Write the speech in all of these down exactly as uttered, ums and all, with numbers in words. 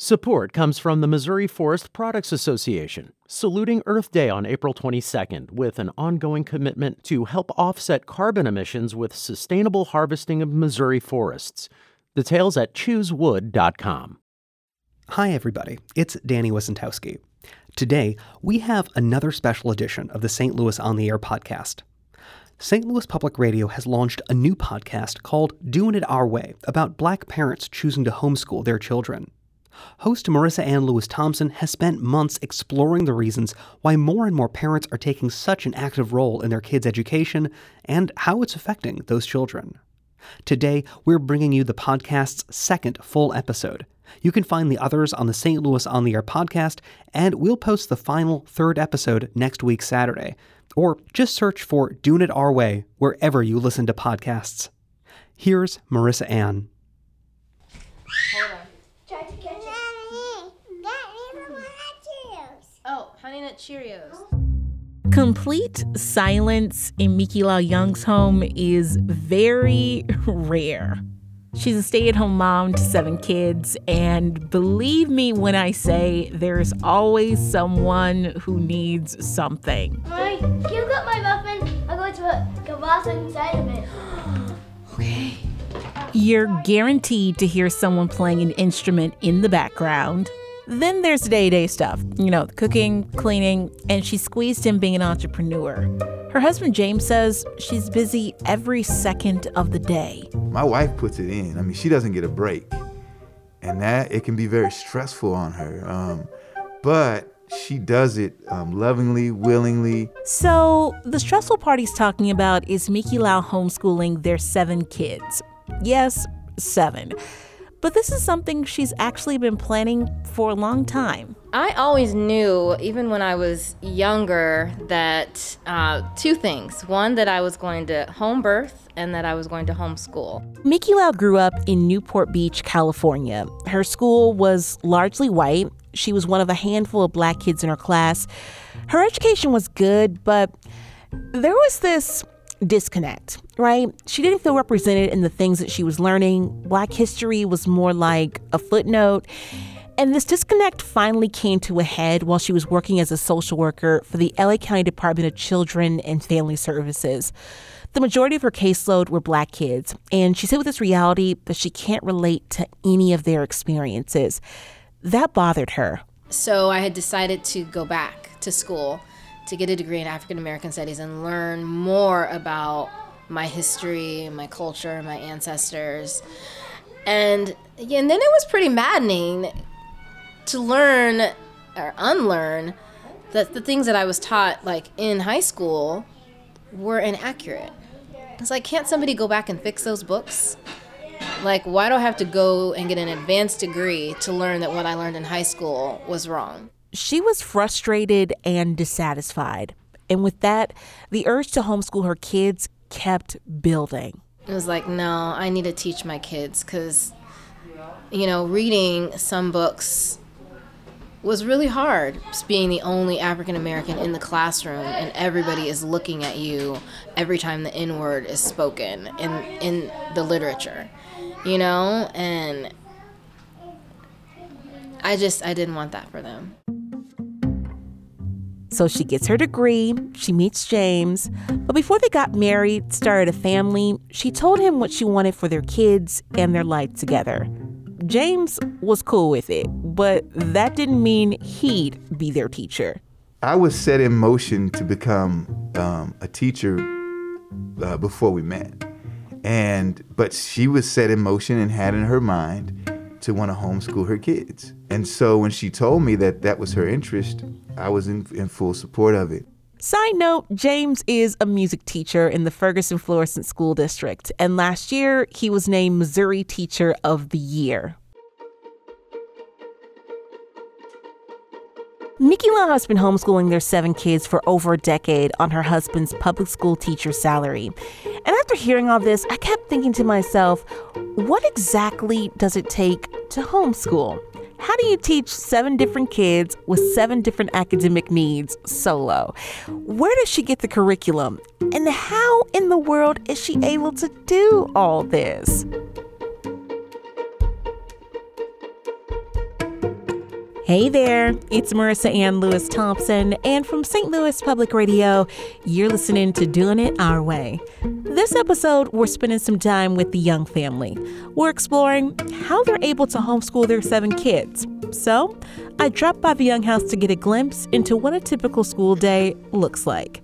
Support comes from the Missouri Forest Products Association, saluting Earth Day on April twenty-second with an ongoing commitment to help offset carbon emissions with sustainable harvesting of Missouri forests. Details at choose wood dot com. Hi, everybody. It's Danny Wicentowski. Today, we have another special edition of the Saint Louis on the Air podcast. Saint Louis Public Radio has launched a new podcast called Doing It Our Way about Black parents choosing to homeschool their children. Host Marissa Ann Lewis Thompson has spent months exploring the reasons why more and more parents are taking such an active role in their kids' education and how it's affecting those children. Today, we're bringing you the podcast's second full episode. You can find the others on the Saint Louis on the Air podcast, and we'll post the final third episode next week, Saturday. Or just search for Doing It Our Way wherever you listen to podcasts. Here's Marissa Ann. Hold on. Try to catch it. Oh, Honey Nut Cheerios. Complete silence in Miki-Lau Young's home is very rare. She's a stay-at-home mom to seven kids, and believe me when I say there's always someone who needs something. Mommy, can you get my muffin? I'm going to put kielbasa inside of it. Okay. You're guaranteed to hear someone playing an instrument in the background. Then there's day-to-day stuff, you know, cooking, cleaning, and she's squeezed in being an entrepreneur. Her husband, James, says she's busy every second of the day. My wife puts it in. I mean, she doesn't get a break. And that, it can be very stressful on her. Um, but she does it um, lovingly, willingly. So the stressful part he's talking about is Miki-Lau homeschooling their seven kids. Yes, seven. But this is something she's actually been planning for a long time. I always knew, even when I was younger, that uh, two things. One, that I was going to home birth and that I was going to homeschool. Miki-Lau grew up in Newport Beach, California. Her school was largely white. She was one of a handful of black kids in her class. Her education was good, but there was this disconnect, right? She didn't feel represented in the things that she was learning. Black history was more like a footnote. And this disconnect finally came to a head while she was working as a social worker for the L A County Department of Children and Family Services. The majority of her caseload were black kids, and she said with this reality that she can't relate to any of their experiences. That bothered her. So I had decided to go back to school to get a degree in African American Studies and learn more about my history, my culture, my ancestors. And, yeah, and then it was pretty maddening to learn or unlearn that the things that I was taught, like, in high school were inaccurate. It's like, can't somebody go back and fix those books? Like, why do I have to go and get an advanced degree to learn that what I learned in high school was wrong? She was frustrated and dissatisfied. And with that, the urge to homeschool her kids kept building. It was like, no, I need to teach my kids because, you know, reading some books was really hard. Just being the only African American in the classroom and everybody is looking at you every time the N-word is spoken in, in the literature, you know? And I just, I didn't want that for them. So she gets her degree, she meets James, but before they got married, started a family, she told him what she wanted for their kids and their life together. James was cool with it, but that didn't mean he'd be their teacher. I was set in motion to become um, a teacher uh, before we met. And but she was set in motion and had in her mind to want to homeschool her kids. And so when she told me that that was her interest, I was in, in full support of it. Side note, James is a music teacher in the Ferguson-Florissant School District. And last year, he was named Missouri Teacher of the Year. Miki-Lau has been homeschooling their seven kids for over a decade on her husband's public school teacher salary. And after hearing all this, I kept thinking to myself, what exactly does it take to homeschool? How do you teach seven different kids with seven different academic needs solo? Where does she get the curriculum? And how in the world is she able to do all this? Hey there, it's Marissa Ann Lewis Thompson, and from Saint Louis Public Radio, you're listening to Doing It Our Way. This episode, we're spending some time with the Young family. We're exploring how they're able to homeschool their seven kids. So, I dropped by the Young house to get a glimpse into what a typical school day looks like.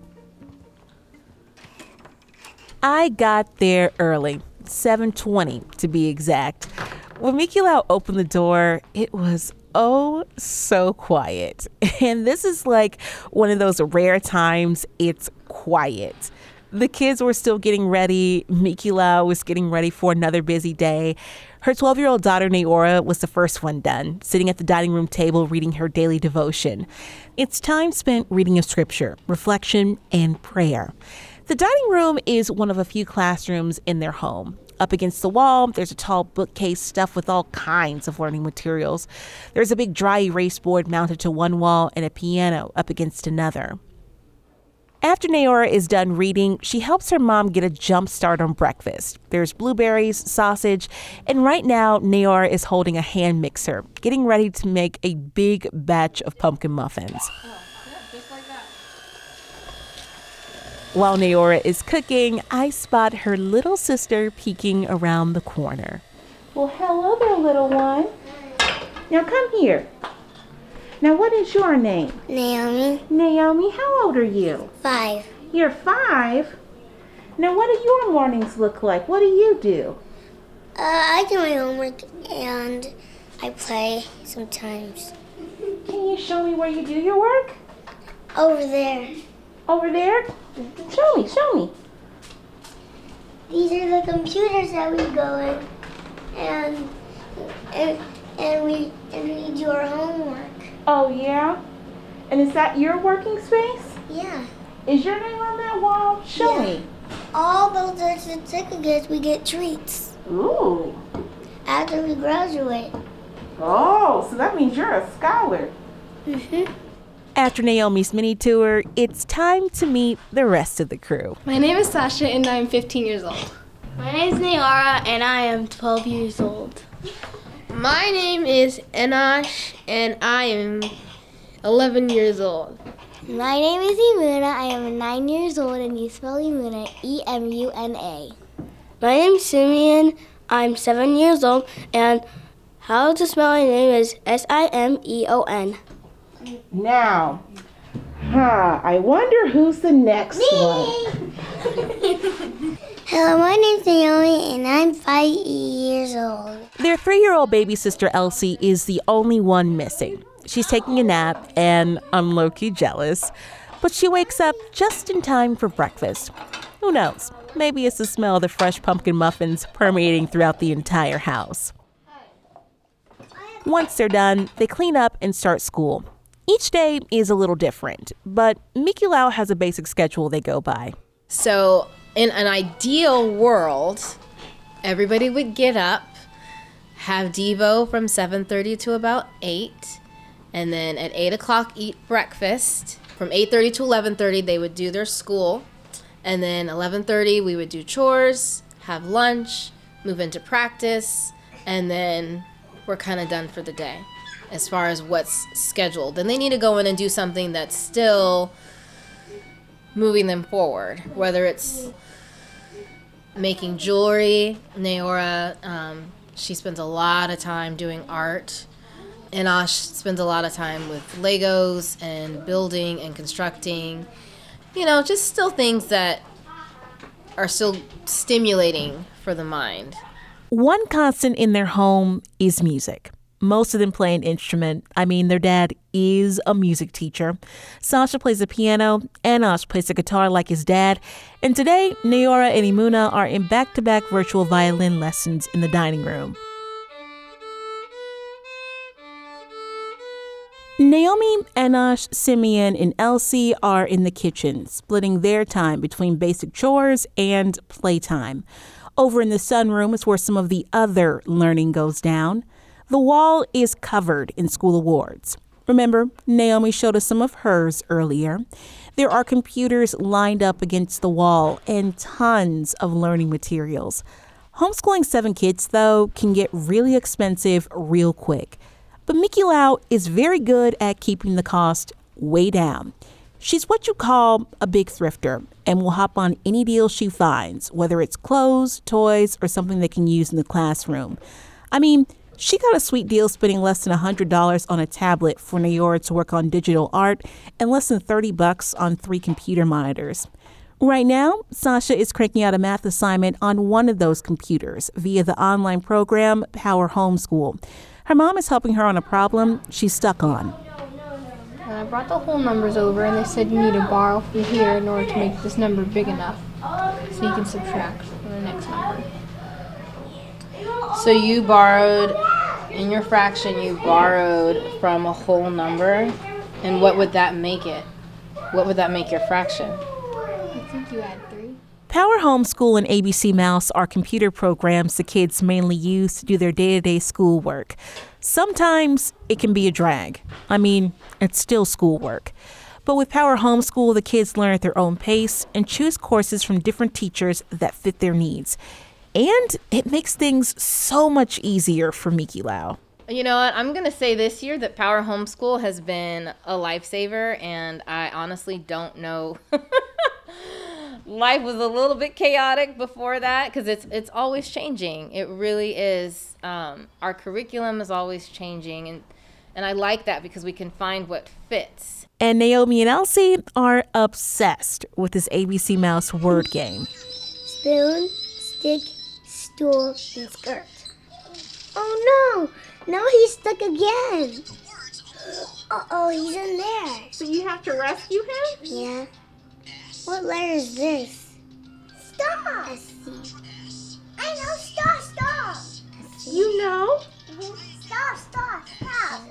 I got there early, seven twenty to be exact. When Miki Lau opened the door, it was oh so quiet. And this is like one of those rare times it's quiet. The kids were still getting ready. Miki Lau was getting ready for another busy day. Her twelve-year-old daughter, Naora, was the first one done, sitting at the dining room table reading her daily devotion. It's time spent reading a scripture, reflection, and prayer. The dining room is one of a few classrooms in their home. Up against the wall, there's a tall bookcase stuffed with all kinds of learning materials. There's a big dry erase board mounted to one wall and a piano up against another. After Naora is done reading, she helps her mom get a jump start on breakfast. There's blueberries, sausage, and right now Naora is holding a hand mixer, getting ready to make a big batch of pumpkin muffins. While Naora is cooking, I spot her little sister peeking around the corner. Well, hello there, little one. Now come here. Now, what is your name? Naomi. Naomi, how old are you? Five. You're five? Now, what do your mornings look like? What do you do? Uh, I do my homework and I play sometimes. Can you show me where you do your work? Over there. Over there? Show me, show me. These are the computers that we go in, and and and we and we do our homework. Oh yeah? And is that your working space? Yeah. Is your name on that wall? Show Yeah. me. All those are certificates. We get treats Ooh. after we graduate. Oh, so that means you're a scholar. Mhm. After Naomi's mini tour, it's time to meet the rest of the crew. My name is Sasha and I'm fifteen years old. My name is Naora and I am twelve years old. My name is Enosh and I am eleven years old. My name is Emuna. I am nine years old and you spell Emuna E M U N A. My name is Simeon. I'm seven years old and how to spell my name is S I M E O N. Now, huh, I wonder who's the next one. Hello, my name's Naomi and I'm five years old. Their three-year-old baby sister Elsie is the only one missing. She's taking a nap, and I'm low-key jealous. But she wakes up just in time for breakfast. Who knows? Maybe it's the smell of the fresh pumpkin muffins permeating throughout the entire house. Once they're done, they clean up and start school. Each day is a little different, but Miki Lau has a basic schedule they go by. So in an ideal world, everybody would get up, have Devo from seven thirty to about eight, and then at eight o'clock eat breakfast. From eight thirty to eleven thirty, they would do their school. And then eleven thirty, we would do chores, have lunch, move into practice, and then we're kind of done for the day as far as what's scheduled. Then they need to go in and do something that's still moving them forward, whether it's making jewelry. Naora, um, she spends a lot of time doing art. Enosh spends a lot of time with Legos and building and constructing. You know, just still things that are still stimulating for the mind. One constant in their home is music. Most of them play an instrument. I mean, their dad is a music teacher. Sasha plays the piano, Enosh plays the guitar like his dad, and today, Naora and Emuna are in back-to-back virtual violin lessons in the dining room. Naomi, Enosh, Simeon, and Elsie are in the kitchen, splitting their time between basic chores and playtime. Over in the sunroom is where some of the other learning goes down. The wall is covered in school awards. Remember, Naomi showed us some of hers earlier. There are computers lined up against the wall and tons of learning materials. Homeschooling seven kids, though, can get really expensive real quick. But Mickey Lau is very good at keeping the cost way down. She's what you call a big thrifter and will hop on any deal she finds, whether it's clothes, toys, or something they can use in the classroom. I mean, she got a sweet deal spending less than one hundred dollars on a tablet for Nayor to work on digital art and less than thirty bucks on three computer monitors. Right now, Sasha is cranking out a math assignment on one of those computers via the online program Power Homeschool. Her mom is helping her on a problem she's stuck on. And I brought the whole numbers over, and they said you need to borrow from here in order to make this number big enough so you can subtract from the next number. So you borrowed, in your fraction, you borrowed from a whole number, and what would that make it? What would that make your fraction? I think you add three. Power Homeschool and A B C Mouse are computer programs the kids mainly use to do their day-to-day schoolwork. Sometimes it can be a drag. I mean, it's still schoolwork. But with Power Homeschool, the kids learn at their own pace and choose courses from different teachers that fit their needs. And it makes things so much easier for Mickey Lau. You know what? I'm going to say this year that Power Homeschool has been a lifesaver, and I honestly don't know. Life was a little bit chaotic before that because it's it's always changing. It really is. Um, our curriculum is always changing, and, and I like that because we can find what fits. And Naomi and Elsie are obsessed with this A B C Mouse word game. Spoon, stick, stool, and skirt. Oh no! Now he's stuck again. Uh-oh, he's in there. So you have to rescue him? Yeah. What letter is this? Stop! I know, stop, stop! You know? Stop, stop, stop!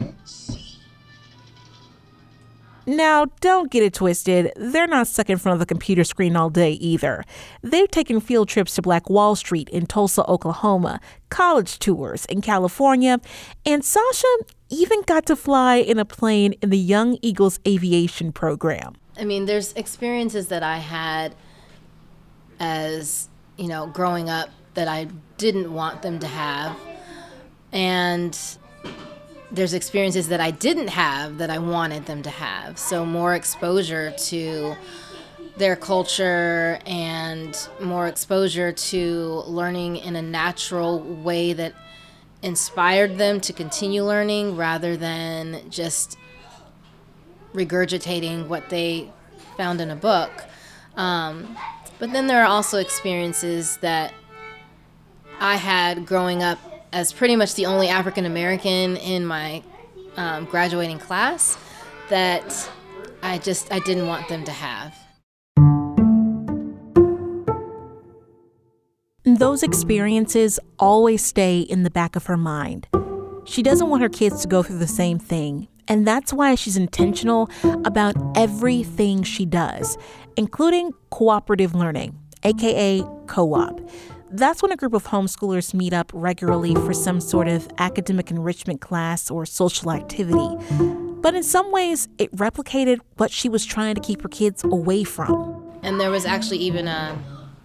Now, don't get it twisted. They're not stuck in front of the computer screen all day either. They've taken field trips to Black Wall Street in Tulsa, Oklahoma, college tours in California, and Sasha even got to fly in a plane in the Young Eagles Aviation program. I mean, there's experiences that I had as, you know, growing up that I didn't want them to have. And there's experiences that I didn't have that I wanted them to have. So more exposure to their culture and more exposure to learning in a natural way that inspired them to continue learning rather than just regurgitating what they found in a book. Um, but then there are also experiences that I had growing up as pretty much the only African American in my um, graduating class that I just, I didn't want them to have. Those experiences always stay in the back of her mind. She doesn't want her kids to go through the same thing. And that's why she's intentional about everything she does, including cooperative learning, aka co-op. That's when a group of homeschoolers meet up regularly for some sort of academic enrichment class or social activity. But in some ways, it replicated what she was trying to keep her kids away from. And there was actually even a,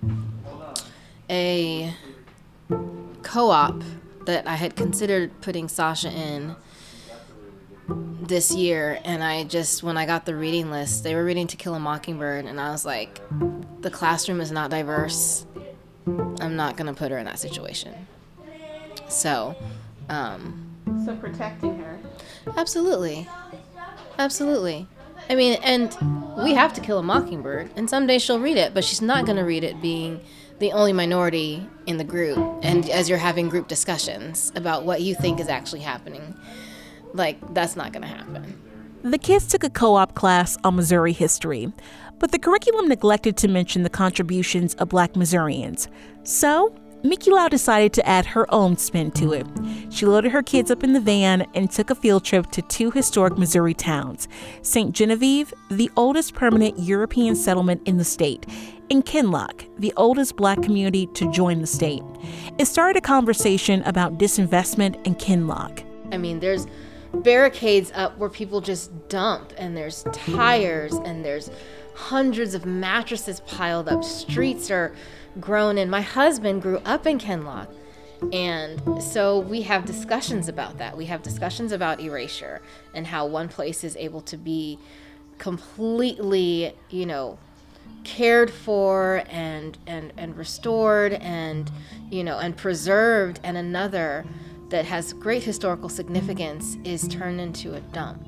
a co-op that I had considered putting Sasha in this year, and I just, when I got the reading list, they were reading To Kill a Mockingbird, and I was like, the classroom is not diverse. I'm not going to put her in that situation. So, um... So protecting her. Absolutely. Absolutely. I mean, and we have To Kill a Mockingbird, and someday she'll read it, but she's not going to read it being the only minority in the group, and as you're having group discussions about what you think is actually happening. Like, that's not going to happen. The kids took a co-op class on Missouri history, but the curriculum neglected to mention the contributions of Black Missourians. So, Mickey Lau decided to add her own spin to it. She loaded her kids up in the van and took a field trip to two historic Missouri towns, Saint Genevieve, the oldest permanent European settlement in the state, and Kinloch, the oldest Black community to join the state. It started a conversation about disinvestment in Kinloch. I mean, there's barricades up where people just dump, and there's tires, and there's hundreds of mattresses piled up. Streets are grown in. My husband grew up in Kinloch, And so we have discussions about that. We have discussions about erasure and how one place is able to be completely, you know, cared for and and and restored and, you know, and preserved, and another that has great historical significance is turned into a dump.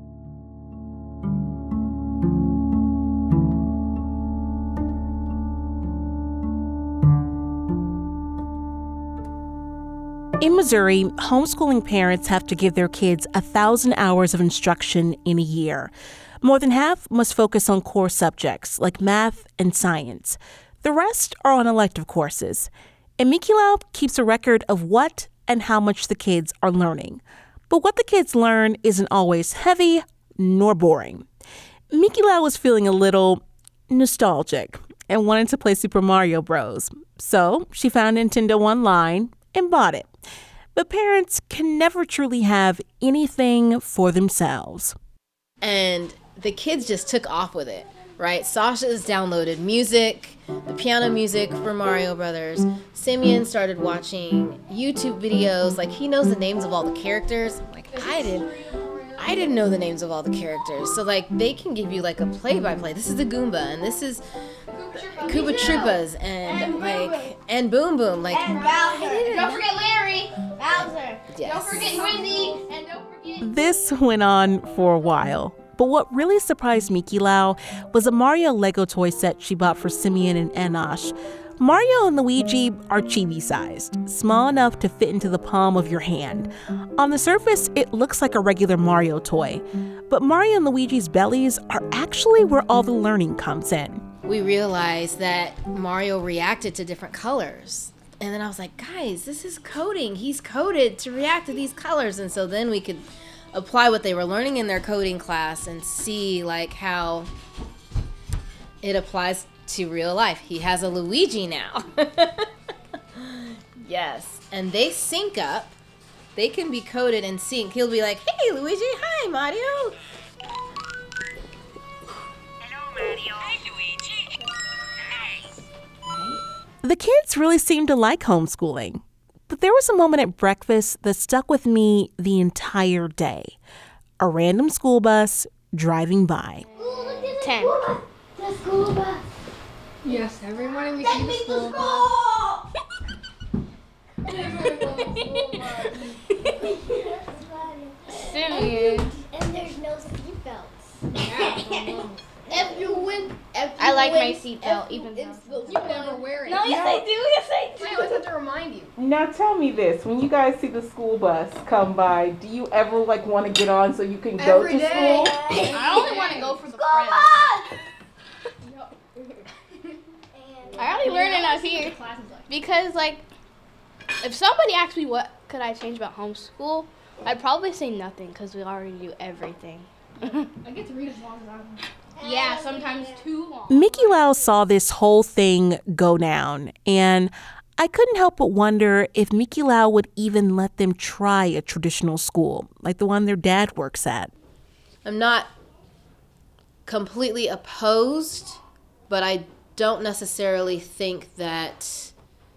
In Missouri, homeschooling parents have to give their kids a thousand hours of instruction in a year. More than half must focus on core subjects like math and science. The rest are on elective courses. And Mikilau keeps a record of what and how much the kids are learning. But what the kids learn isn't always heavy nor boring. Mikilau was feeling a little nostalgic and wanted to play Super Mario Bros. So she found Nintendo online and bought it. But parents can never truly have anything for themselves. And the kids just took off with it, right? Sasha's downloaded music, the piano music for Mario Brothers. Simeon started watching YouTube videos. Like, he knows the names of all the characters. Like, I didn't. I didn't know the names of all the characters. So, like, they can give you, like, a play-by-play. This is the Goomba, and this is Koopa Troopas, and, like, and Boom Boom. Like, and Bowser. Don't forget Larry. Bowser. Yes. Don't forget Wendy. And don't forget... This went on for a while. But what really surprised Mikilau was a Mario Lego toy set she bought for Simeon and Enosh. Mario and Luigi are chibi-sized, small enough to fit into the palm of your hand. On the surface, it looks like a regular Mario toy. But Mario and Luigi's bellies are actually where all the learning comes in. We realized that Mario reacted to different colors. And then I was like, guys, this is coding. He's coded to react to these colors. And so then we could apply what they were learning in their coding class and see like how it applies to real life. He has a Luigi now. Yes. And they sync up. They can be coded and sync. He'll be like, hey, Luigi. Hi, Mario. Hello, Mario. Hi, Luigi. Nice. The kids really seemed to like homeschooling. But there was a moment at breakfast that stuck with me the entire day. A random school bus driving by. Ten. The school bus. Yes, every morning we Take see the me to school bus. school. Simeon. And there's no seatbelts. Yeah, If you win, if you I like win, my seatbelt, if you- even it's though- supposed you to never win. wear it. No, yes I do. Yes I do. I always have to remind you. Now tell me this: when you guys see the school bus come by, do you ever like want to get on so you can go Every to day. school? I only want to go for the School friends. bus. I only learn it out here because, like, if somebody asked me what could I change about homeschool, I'd probably say nothing because we already do everything. I get to read as long as I want. Yeah, sometimes too long. Mikilau saw this whole thing go down, and I couldn't help but wonder if Mikilau would even let them try a traditional school, like the one their dad works at. I'm not completely opposed, but I don't necessarily think that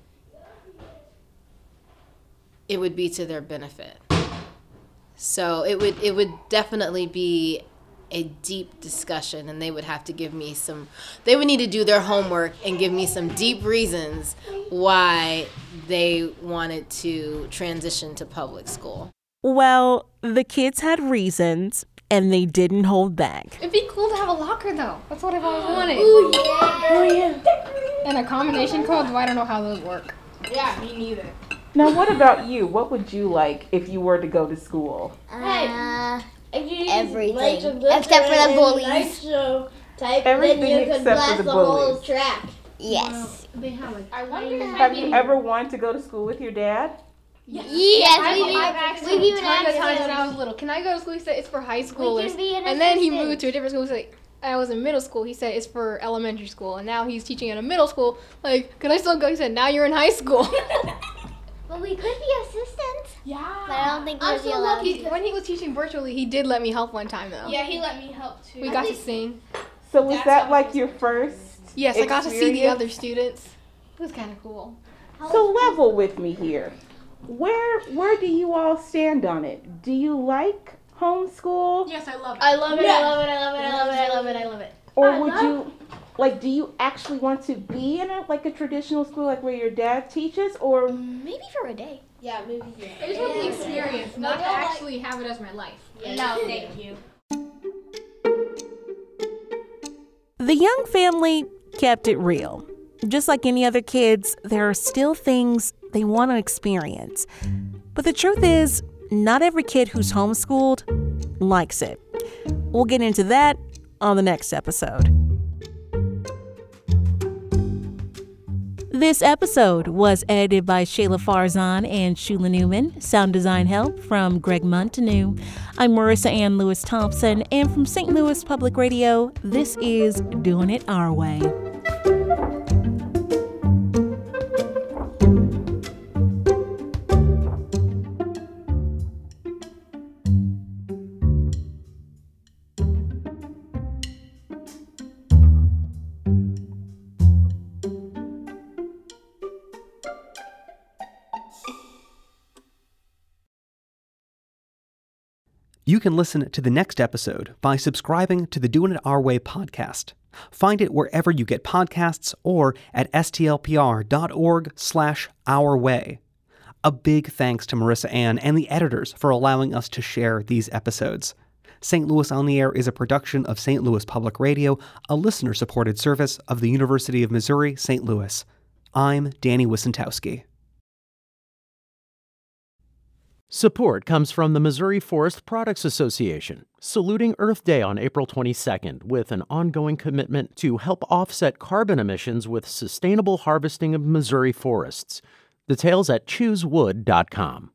it would be to their benefit. So it would it would definitely be a deep discussion, and they would have to give me some, they would need to do their homework and give me some deep reasons why they wanted to transition to public school. Well, the kids had reasons, and they didn't hold back. It'd be cool to have a locker, though. That's what I've always wanted. Ooh, yeah. Oh, yeah. And a combination code, though I don't know how those work. Yeah, me neither. Now, what about you? What would you like if you were to go to school? Uh, Everything. except for the bullies. Everything except for the bullies. Track. Yes. They have like. I wonder Have you ever wanted to go to school with your dad? Yes, I've, we I've do. asked We him do a ton of an times when accident. I was little. Can I go to school? He said it's for high schoolers. can be an And then he assistant. moved to a different school. He's like, I was in middle school. He said it's for elementary school, and now he's teaching at a middle school. Like, can I still go? He said, now you're in high school. But we could be assistants. Yeah. But I don't think I'm we'd be so allowed lucky. to. When he was teaching virtually, he did let me help one time though. Yeah, he let me help too. We got to sing. So was That's that how like it your first? Yes, I got to see the experience? other students. It was kind of cool. So level with me here. where where do you all stand on it? Do you like homeschool? Yes, I love it. I love it. I love it. I love it. I love it. I love it. I love it. Or I would love- you, like, do you actually want to be in a like a traditional school, like where your dad teaches, or Maybe for a day. Yeah, maybe. Yeah. I just want the experience, not to actually have it as my life. No, thank you. The Young family kept it real. Just like any other kids, there are still things they want to experience. But the truth is, not every kid who's homeschooled likes it. We'll get into that on the next episode. This episode was edited by Shayla Farzan and Shula Newman. Sound design help from Greg Montanew. I'm Marissa Ann Lewis Thompson, and from Saint Louis Public Radio, this is Doing It Our Way. You can listen to the next episode by subscribing to the Doing It Our Way podcast. Find it wherever you get podcasts or at stlpr.org slash our way. A big thanks to Marissa Ann and the editors for allowing us to share these episodes. Saint Louis on the Air is a production of Saint Louis Public Radio, a listener-supported service of the University of Missouri, Saint Louis. I'm Danny Wysentowski. Support comes from the Missouri Forest Products Association, saluting Earth Day on April twenty-second with an ongoing commitment to help offset carbon emissions with sustainable harvesting of Missouri forests. Details at choose wood dot com.